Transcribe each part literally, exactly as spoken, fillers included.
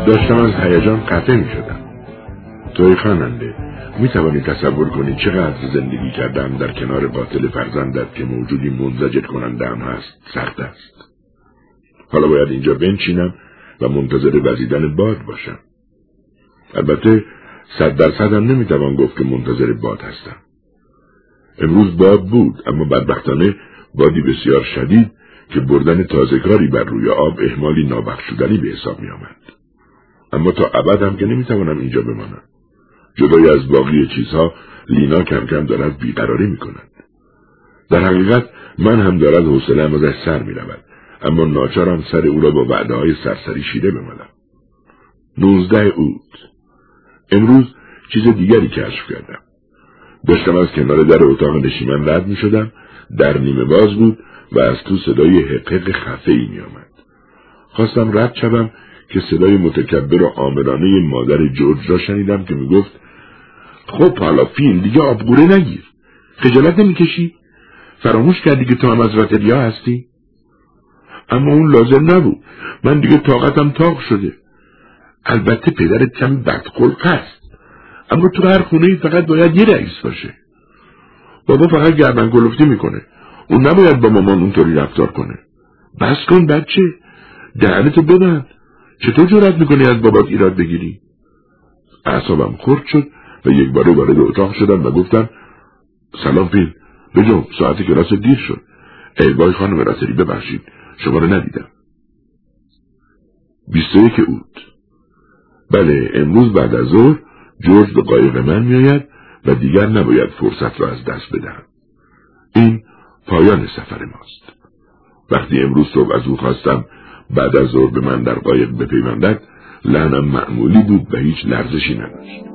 داشتم از هیجان قطع می شدم. توی خواننده، می توانی تصور کنی چقدر زندگی کردن در کنار قاتل فرزندت که موجودی منزجر کننده هم هست سخت است. حالا باید اینجا بنشینم و منتظر وزیدن باد باشم. البته صد درصد هم نمی توان گفت که منتظر باد هستم. امروز باد بود، اما بدبختانه بادی بسیار شدید که بردن تازه‌کاری بر روی آب اهمالی نابخشودنی به حساب می آمد. اما تا ابد هم که نمی توانم اینجا بمانم. جدای از باقی چیزها لینا کم کم دارد بیقراری می کند. در حقیقت من هم دارد حوصله‌ام ازش سر می رود، اما ناچارم سر او را با وعده های سرسری شیره بمالم. نوزده اوت. امروز چیز دیگری کشف کردم. داشتم از کنار در اتاق نشیمن رد می شدم، در نیمه باز بود و از تو صدای حقیق خفه‌ای می آمد. خواستم رد شوم که صدای متکبر و آمرانه مادر جورج را شنیدم که می گفت خب حالا فیل دیگه آبگوره نگیر. خجالت نمی کشی؟ فراموش کردی که تو هم از راتریا هستی؟ اما اون لازم نبود. من دیگه طاقتم تاق شده. البته پدرت کمی بدخلق است، اما تو هر خونه‌ای فقط باید یه رئیس باشه. بابا فقط گردن کلفتی میکنه. اون نباید با مامان اونطوری رفتار کنه. بس کن بچه، دهنتو ببند. چطور جرأت میکنی از بابات ایراد بگیری؟ اعصابم خرد شد و یک باره وارد اتاق شدم و گفتم سلام پیل، بجم ساعت کلاس دیر شد. ای وای خانم راتری، ببخشید شما رو ندیدم. بیست و یک اوت. بله، امروز بعد از ظهر جورج به قایق من میآید و دیگر نباید فرصت را از دست بدهم. این پایان سفر ماست. وقتی امروز صبح از او خواستم بعد از ظهر به من در قایق بپیوندد، لحنم معمولی بود و هیچ لرزشی نداشت.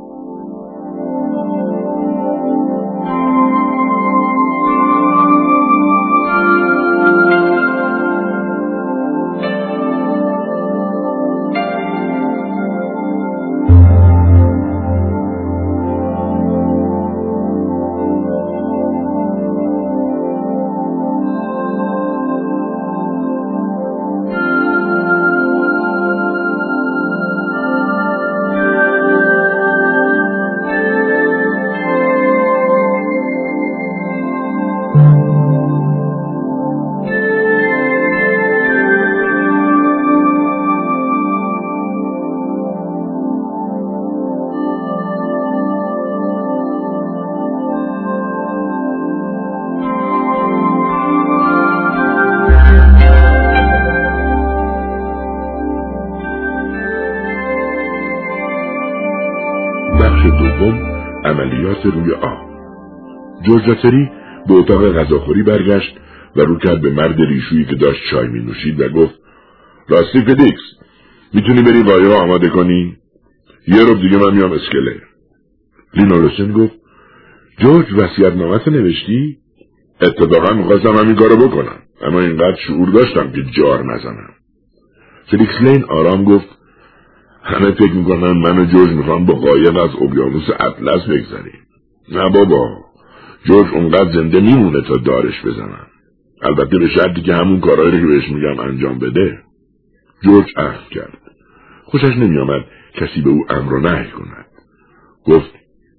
عملیات روی آب. جورج راتری به اتاق غذاخوری برگشت و رو کرد به مرد ریشویی که داشت چای می نوشید و گفت راستی فدیکس، میتونی بری قایق آماده کنی؟ یه رو دیگه من میام اسکله. لینا روسن گفت جورج وصیت‌نامه‌تو نوشتی؟ اتفاقا میخواستم همین کارو بکنم، اما اینقدر شعور داشتم که جار نزنم. فدیکس لین آرام گفت همه فکر میکنن من و جورج میخوام با قایق از اقیانوس اطلس بگذریم. نه بابا، جورج اونقدر زنده میمونه تا دارش بزنم، البته به شرطی که همون کارهایی رو که بهش میگم انجام بده. جورج عهد کرد. خوشش نمیآمد کسی به او امر و نهی کند. گفت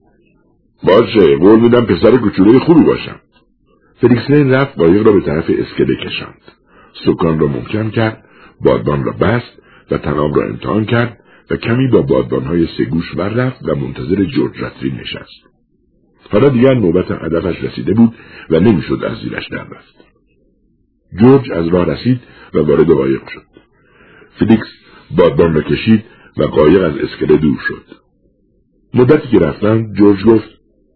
باشه، قول میدم پسر کوچولوی خوبی باشم. فدیکس لین رفت قایق را به طرف اسکله کشاند. سکان را محکم کرد، بادبان را بست و طناب را امتحان کرد و کمی با بادبانهای سگوش ور رفت و منتظر جورج راتری نشست. حالا دیگر نوبت هدفش رسیده بود و نمیشد از زیرش در رفت. جورج از راه رسید و وارد قایق شد. فدیکس بادبان را کشید و قایق از اسکله دور شد. مدتی که رفتند جورج گفت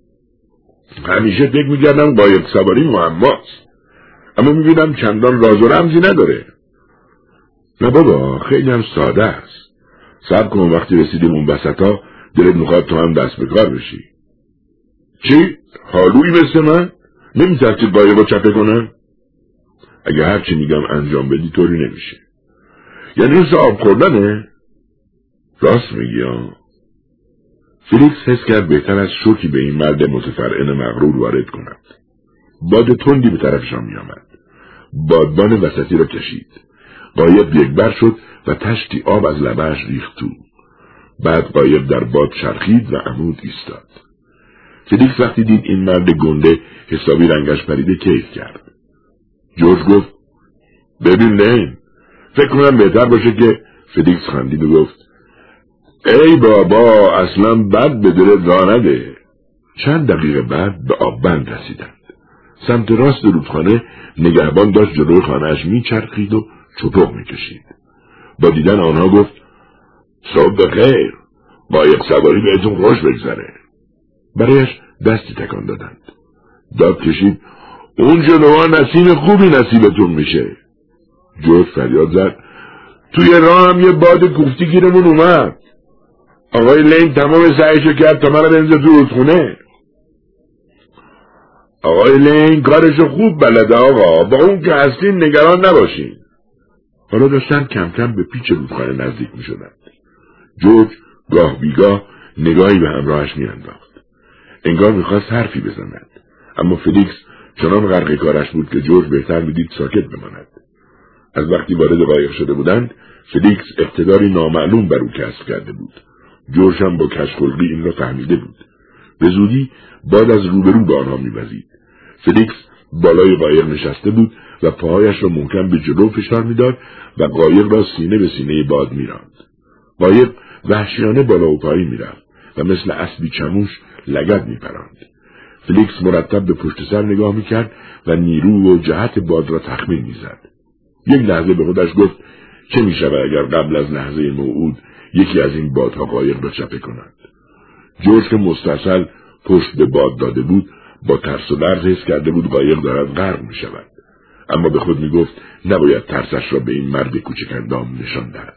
همیشه فکر می‌کردم قایق سواری معماست، اما می‌بینم چندان راز و رمزی نداره. نه بابا، خیلی هم ساده است. صبر کن، وقتی رسیدیم اون وسطا دلت میخواد تو هم دست به کار بشی. چی؟ حالویی مثل من؟ نمی‌ترسی قایق رو چپه کنم؟ اگه هر چی میگم انجام بدی طوری نمیشه. یعنی این آب خوردنه؟ راست میگی ها؟ فلیکس حس کرد بهتر از شوکی به این مرد متفرعن مغرور وارد کند. باد تندی به طرفشان میآمد. بادبان وسطی را کشید. قایق یک بر شد و تشتی آب از لبه‌اش ریخت تو. بعد قایق در باد چرخید و عمود ایستاد. فلیکس وقتی دید این مرد گنده حسابی رنگش پریده کیف کرد. جورج گفت ببین لین، فکر کنم بهتر باشه که فلیکس خندید و گفت ای بابا اصلا بد به دلت راه نده. چند دقیقه بعد به آببند رسیدند. سمت راست رودخانه نگهبان داشت جلوی خانه‌اش میچرخید و چپق میکشید. با دیدن آنها گفت صبح بخیر، قایق سواری بهتون خوش بگذره. برایش دستی تکان دادند. داد کشید اون جلوها نسیم خوبی نصیبتون میشه. جورج فریاد زد توی راه هم یه باد کوفتی گیرمون اومد. آقای لین تمام سعیشو کرد تا من رو بنزه تو رودخونه. آقای لین کارشو خوب بلده آقا، با اون که هستین نگران نباشین. حالا داشتن کم کم به پیچ رودخانه نزدیک می شدند. جورج گاه بیگاه نگاهی به همراهش می انداخت. انگار می خواست حرفی بزند، اما فلیکس چنان غرق کارش بود که جورج بهتر می دید ساکت بماند. از وقتی وارد قایق شده بودند فلیکس اقتداری نامعلوم بر او کسب کرده بود. جورج هم با کژخلقی این را فهمیده بود. به زودی باد از روبرو به آنها می‌وزید. فلیکس بالای قایق نشسته بود و پاهایش را محکم به جلو فشار می‌داد و قایق را سینه به سینه باد می‌راند. قایق وحشیانه بالا و پایین می‌رفت و مثل اسبی چموش لگد می‌پراند. فلیکس مرتب به پشت سر نگاه می‌کرد و نیرو و جهت باد را تخمین می‌زد. یک لحظه به خودش گفت چه می‌شود اگر قبل از لحظه موعود یکی از این بادها قایق را چپه کند. جورج که مستصل پشت به باد داده بود با ترس و لرز حس کرده بود قایق دارد غرق می شود، اما به خود می گفت نباید ترسش را به این مرد کوچک اندام نشان دهد.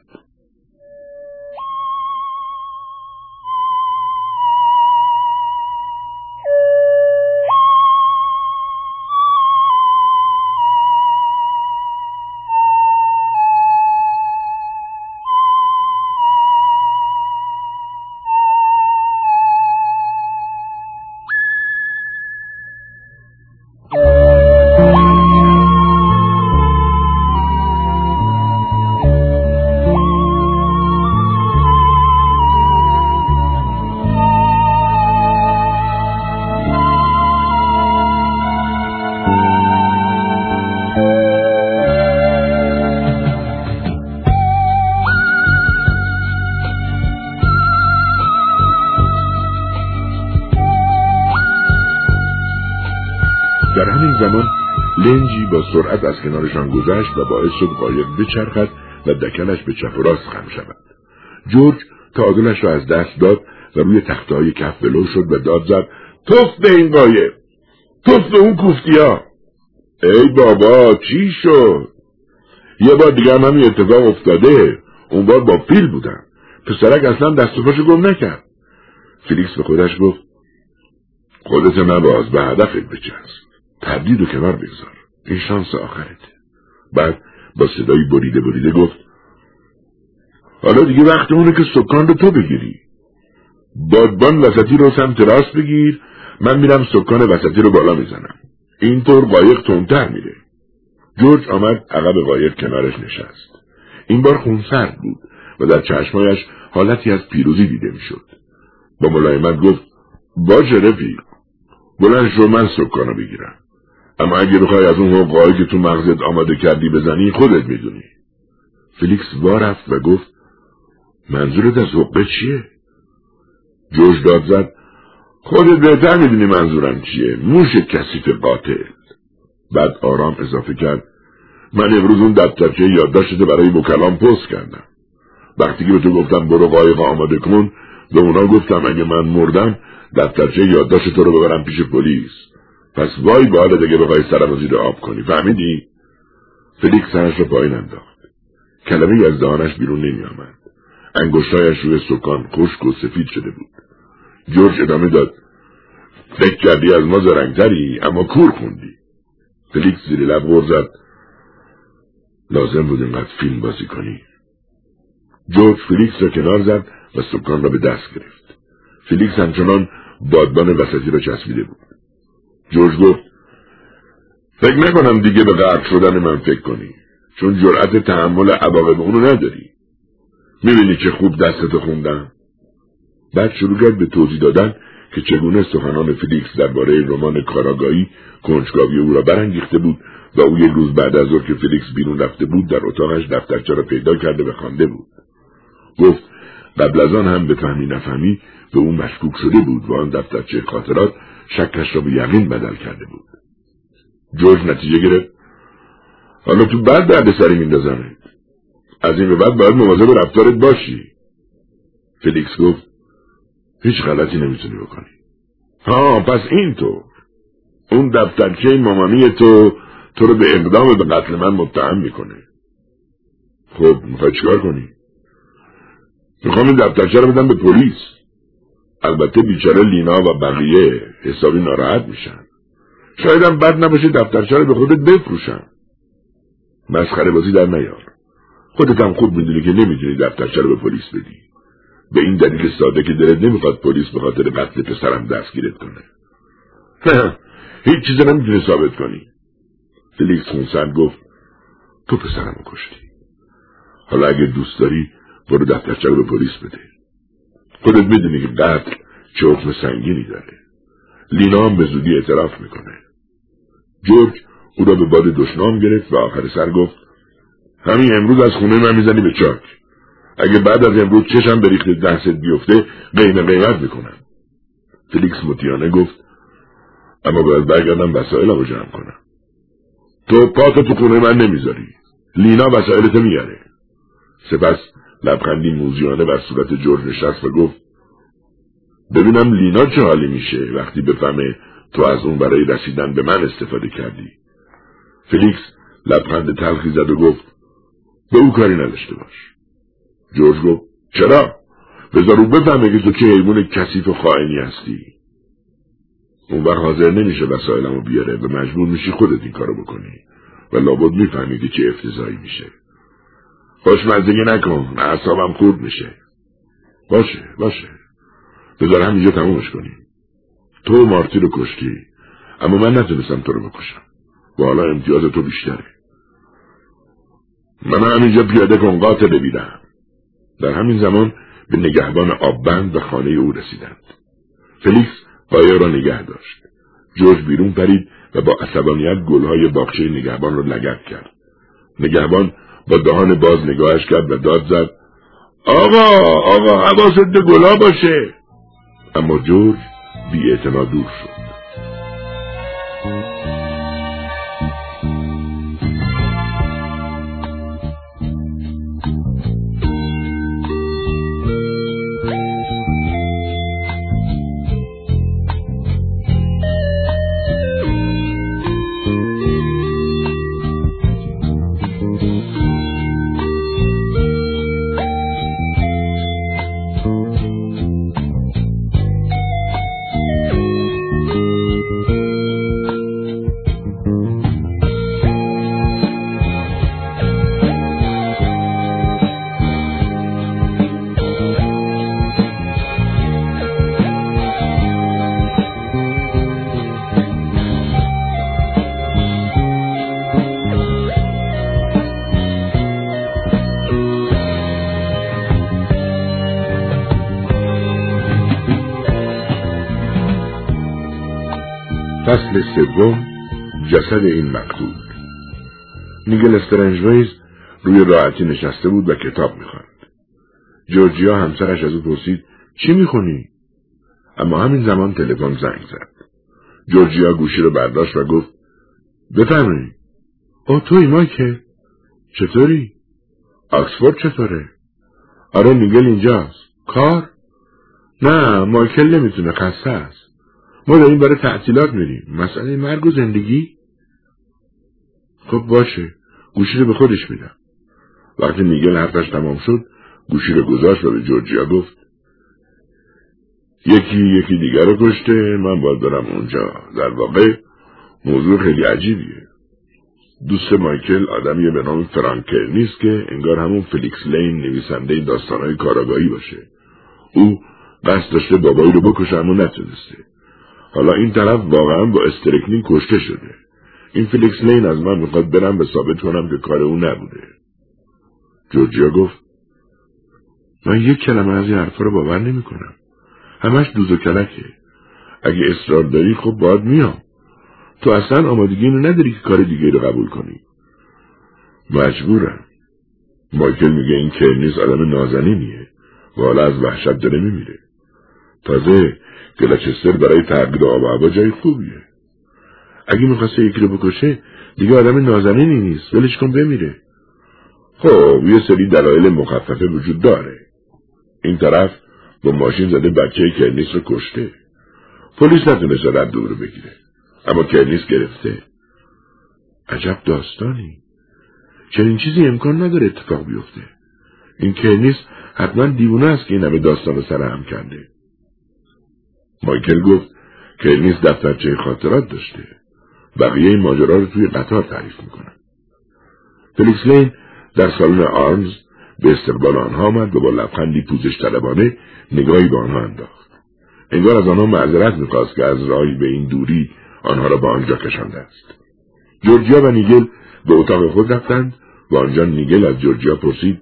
در همین زمان لنجی با سرعت از کنارشان گذشت و باعث شد قایق بچرخد و دکلش به چپ و راست خم شود. جورج تعادلش را از دست داد و روی تخته‌های کف ولو شد و داد زد توف به این قایق، توف به اون کوفتیا. ای بابا چی شد؟ یه بار دیگه هم همین اتفاق افتاده. اون بار با فیل بودم، پسرک اصلا دست و پاشو گم نکرد. فلیکس به خودش گفت خودت نباز، به هدفت بچسب، تردید و کنار بگذار، این شانس آخرته. بعد با صدایی بریده بریده گفت حالا دیگه وقت اونه که سکان رو تو بگیری. بادبان وسطی رو سمت راست بگیر، من میرم سکان وسطی رو بالا میزنم، اینطور قایق تندتر میره. جورج آمد عقب قایق کنارش نشست. این بار خونسرد بود و در چشمایش حالتی از پیروزی دیده میشد. با ملایمت گفت باشه رفیق، بلند شو من سکانو بگیرم، اما اگه بخوای از اون حقایی که تو مغزت آماده کردی بزنی خودت میدونی. فلیکس وا رفت و گفت منظورت از حقه چیه؟ جورج داد زد خودت بهتر میدونی منظورم چیه، موش کثیف قاتل. بعد آرام اضافه کرد من امروز اون دفترچه یادداشتت برای وکلام پست کردم. وقتی که به تو گفتم برو قایق آماده کن، به اونا گفتم اگه من مردم دفترچه یادداشت تو رو ببرم پیش پلیس. پس وای به حالت اگه بخوای سرم زیر آب کنی، فهمیدی؟ فلیکس سرش رو پایین انداخت. کلمه‌ای از دهانش بیرون نمی آمد. انگشتایش روی سکان خشک و سفید شده بود. جورج ادامه داد فکر کردی از ما زرنگتری اما کور خوندی. فلیکس زیر لب غر زد لازم بود اینقدر فیلم بازی کنی. جورج فلیکس را کنار زد و سکان را به دست گرفت. فلیکس همچنان بادبان وسطی را چسبیده بود. جورج گفت فکر نکنم دیگه به غرق شدن من فکر کنی، چون جرأت تحمل عواقب اونو نداری. میبینی چه خوب دستتو خوندم؟ بعد شروع کرد به توضیح دادن که چگونه سخنان فلیکس درباره رمان کاراگاهی کنجکاوی او را برانگیخته بود و او یک روز بعد از ظهر که فلیکس بیرون رفته بود در اتاقش دفترچه را پیدا کرده و خوانده بود. گفت قبل از آن هم به فهمی نفهمی به او مشکوک شده بود و آن دفترچه خاطرات شکش را به یقین بدل کرده بود. جورج نتیجه گرفت حالا تو بعد درد سری میندازمت. از این به بعد باید مواظب رفتارت باشی. فلیکس گفت هیچ غلطی نمیتونی بکنی. ها پس اینطور اون دفترچه مامانی تو تو رو به اقدام به قتل من متهم میکنه. خب میخوای چیکار کنی؟ میخوام این دفترچه رو بدم به پلیس. البته بیچاره لینا و بقیه حسابی ناراحت میشن. شاید هم بد نباشه دفترچه رو به خودت بفروشم. مسخره بازی در نیار. خودت هم خوب میدونی که نمیتونی دفترچه رو به پلیس بدی. به این دلیل ساده که دلت نمیخواد پلیس به خاطر قتل پسرم دستگیرت کنه. هیچ چیزی نمیتونی ثابت کنی. فلیکس خونسرد گفت تو پسرمو کشتی. حالا اگه دوست داری برو دفترچه رو به پلیس بده. خودت میدونی که قتل چه حکم سنگینی داره. لینا هم به زودی اعتراف میکنه. جورج او را به باد دشنام گرفت و آخر سر گفت همین امروز از خونه من میزنی به چاک. اگه بعد از امروز چشم به ریخت دستت بیفته قیم قیمت میکنم. فلیکس مطیعانه گفت اما باید برگردم وسایلمو جمع کنم. تو پاتو تو خونه من نمیذاری. لینا وسایلتو میاره. سپس لبخندی موذیانه بر صورت جورج نشست و گفت ببینم لینا چه حالی میشه وقتی بفهمه تو از اون برای رسیدن به من استفاده کردی. فلیکس لبخند تلخی زد و گفت به او کاری نداشته باش. جورج گفت چرا؟ بذار او بفهمه که تو چه حیوان کثیف و خائنی هستی. اون وقت حاضر نمیشه وسایلمو بیاره و مجبور میشی خودت این کارو بکنی و لابد میفهمی که چه افتضاحی میشه. خوشمزگی نکن، اعصابم خورد میشه. باشه باشه بذار همینجا تمومش کنیم. تو مارتی رو کشتی اما من نتونستم تو رو بکشم و حالا امتیاز تو بیشتره. من همینجا پیاده کن قاتل بیدم. در همین زمان به نگهبان آببند و خانه او رسیدند. فلیکس قایق را نگه داشت. جورج بیرون پرید و با عصبانیت گلهای باغچه نگهبان را لگد کرد. نگهبان با دهان باز نگاهش کرد و داد زد آقا آقا حواست به گلا باشه. اما جورج بی اعتنا دور شد. فصل سوم جسد این مقتول. نیگل استرنجویز روی راحتی نشسته بود و کتاب می‌خواند. جورجیا همسرش از او پرسید چی می‌خونی؟ اما همین زمان تلفن زنگ زد. جورجیا گوشی رو برداشت و گفت بفرمایید. او توی مایکل؟ چطوری؟ آکسفورد چطوره؟ آره نیگل اینجاست. کار؟ نه مایکل نمیتونه، خسته است. ما داریم برای تعطیلات میریم. مسئله مرگ و زندگی؟ خب باشه گوشی رو به خودش میدم. وقتی نیگل حرفش تمام شد گوشی رو گذاشت و به جورجیا گفت یکی یکی دیگر رو کشته، من باید برم اونجا. در واقع موضوع خیلی عجیبیه. دوست مایکل آدمیه به نام فرانکل نیست که انگار همون فلیکس لین نویسنده داستانهای کاراگاهی باشه. او قصد داشته بابایی رو بکشه اما نتونسته. حالا این طرف واقعا با استرکنین کشته شده. این فلیکس لین از من میخواد برم به ثابت کنم که کار او نبوده. جورجیا گفت من یک کلمه از این حرفا رو باور نمی کنم. همش دوز و کلکه. اگه اصرار داری خب باید میام. تو اصلا آمادگی اینو نداری که کار دیگه رو قبول کنی. مجبورم. مایکل میگه این کرنیس آدم نازنینیه و حالا از وحشت داره میمیره. تازه گلچستر برای تغییر آب و هوا جای خوبیه. اگه میخواسته یکی رو بکشه دیگه آدم نازنینی نیست، ولش کن بمیره. خب یه سری دلایل مخففه وجود داره. این طرف با ماشین زده بچه کرنیس رو کشته. پلیس نتونسته رد رو بگیره، اما کرنیس گرفته. عجب داستانی. چنین چیزی امکان نداره اتفاق بیفته. این کرنیس حتما دیوونه است که این همه داستان رو سرهم کرده. مایکل گفت کرنیس دفترچه خاطرات داشته. بقیه این ماجرا رو توی قطار تعریف میکنن. فلیکس لین در سالن آرمز به استقبال آنها آمد و با لبخندی پوزش طلبانه نگاهی به آنها انداخت. انگار از آنها معذرت میخواست که از راهی به این دوری آنها را به آنجا کشانده است. جورجیا و نیگل به اتاق خود رفتند و آنجا نیگل از جورجیا پرسید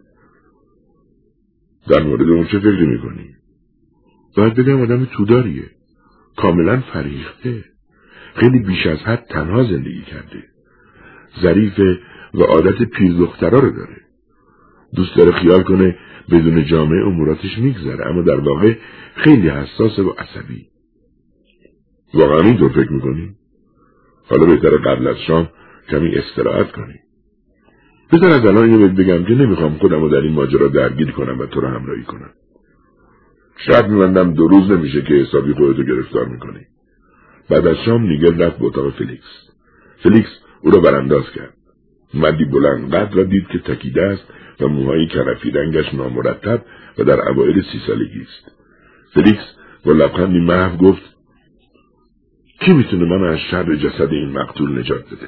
در مورد اون چه فکر میکنی؟ باید بگم آدم توداریه، کاملا فریخته، خیلی بیش از حد تنها زندگی کرده، ظریفه و عادت پیر دخترا رو داره. دوست داره خیال کنه بدون جامعه اموراتش میگذره، اما در واقع خیلی حساسه و عصبی. واقعا اینطور فکر میکنی؟ حالا بهتره قبل از شام کمی استراحت کنی. بذار از الان اینو بگم که نمیخوام خودم رو در این ماجرا درگیر کنم و تو رو همراهی کنم. شاید میبندم دو روز نمیشه که حسابی خودتو گرفتار میکنی. بعد از شام نیگل رفت به اتاق فلیکس. فلیکس او را برانداز کرد. مردی بلند قد را دید که تکیده است و موهای کرفی رنگش نامرتب و در اوایل سی سالگی است. فلیکس با لبخندی محو گفت کی میتونه من از شر جسد این مقتول نجات بده؟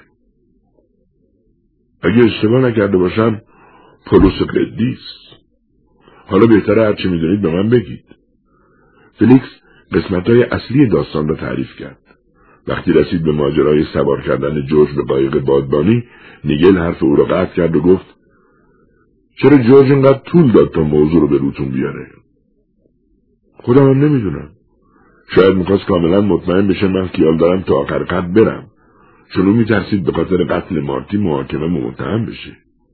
اگه اشتباه نکرده باشم پولس قدیس. حالا بهتره هرچی میدونید به من بگید. فلیکس قسمت‌های اصلی داستان را تعریف کرد. وقتی رسید به ماجرای سوار کردن جورج به قایق بادبانی، نیگل حرف او را قطع کرد و گفت چرا جورج اینقدر طول داد تا موضوع رو به روتون بیاره؟ خودم هم نمیدونم. شاید میخواست کاملا مطمئن بشه من خیال دارم تا آخر قد برم، چون او میترسید به خاطر قتل مارتی محاکمه متهم بشه.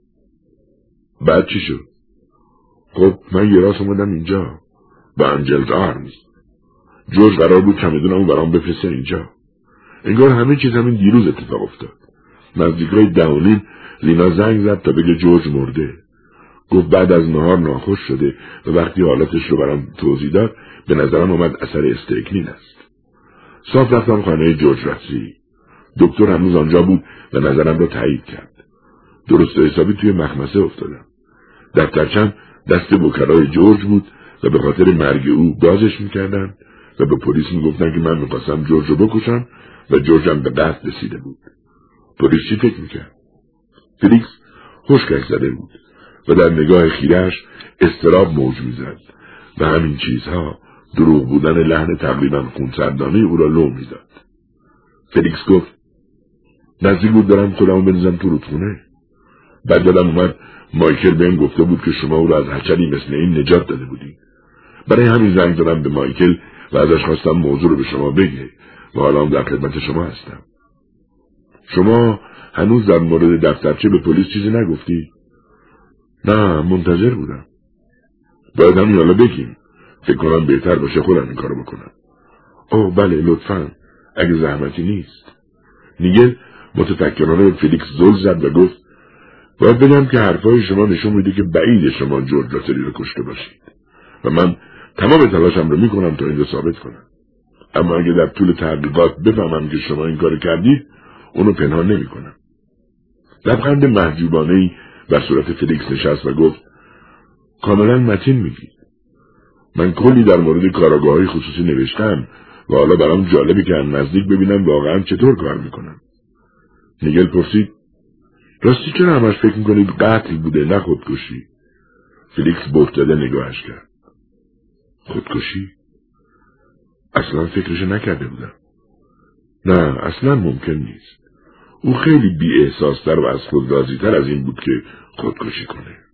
بعد چی شد؟ خب من یه راست اومدم اینجا به انجلز آرمز. جورج قرار بود چمدونمو برام بفرسته اینجا. انگار همه چیز همین دیروز اتفاق افتاد. نزدیکای دهونین لینا زنگ زد تا بگه جورج مرده. گفت بعد از نهار ناخوش شده و وقتی حالتش رو برام توضیح داد به نظرم اومد اثر استریکنین است. صاف رفتم خانه جورج رفتی. دکتر هنوز آنجا بود و نظرم را تایید کرد. درست و حسابی توی مخمسه افتادم. دفترچم دست وکلای جورج بود و به خاطر مرگ او بازش میکردن و به پلیس میگفتن که من میخواستم جورج رو بکشم و جورجم به قتل رسیده بود. پلیس چی فکر میکرد؟ فلیکس خشکش زده بود و در نگاه خیره‌اش اضطراب موج میزد و همین چیزها دروغ بودن لحن تقریبا خونسردانه او را لو میداد. فلیکس گفت نزدیک بود دارم خودمو بنزم تو رودخونه. بعد دلم اومد مایکل بهم گفته بود که شما او را از حشری مثل این نجات داده بودی. برای همین زنگ زدم به مایکل و ازش خواستم موضوع رو به شما بگه و حالا هم در خدمت شما هستم. شما هنوز در مورد دفترچه به پلیس چیزی نگفتی؟ نه، منتظر بودم. باید همین حالا بگیم. فکر کنم بهتر باشه خودم این کارو بکنم. اوه بله لطفاً، اگه زحمتی نیست. نیگل متفکرانه به فلیکس زل زد و گفت باید بگم که حرفای شما نشون میده که بعید شما جورج راسلی رو کشته باشید و من تمام تلاشم رو میکنم تا این رو ثابت کنم. اما اگه در طول تحقیقات بفهمم که شما این کارو کردید اونو پنهان نمیکنم. لبخند محجوبانه‌ای بر صورت فلیکس نشست و گفت کاملا متین میگید. من کلی در مورد کاراگاه‌های خصوصی نوشتم و حالا برام جالبه که هم نزدیک ببینم واقعا چطور کار میکنم. نیگل پرسید راستی چرا همش فکر میکنید قتل بوده نه خودکشی؟ فلیکس بهتاده نگاهش کرد. خودکشی؟ اصلا فکرش نکرده بودم. نه اصلا ممکن نیست. او خیلی بی احساستر و از خود راضی‌تر از این بود که خودکشی کنه.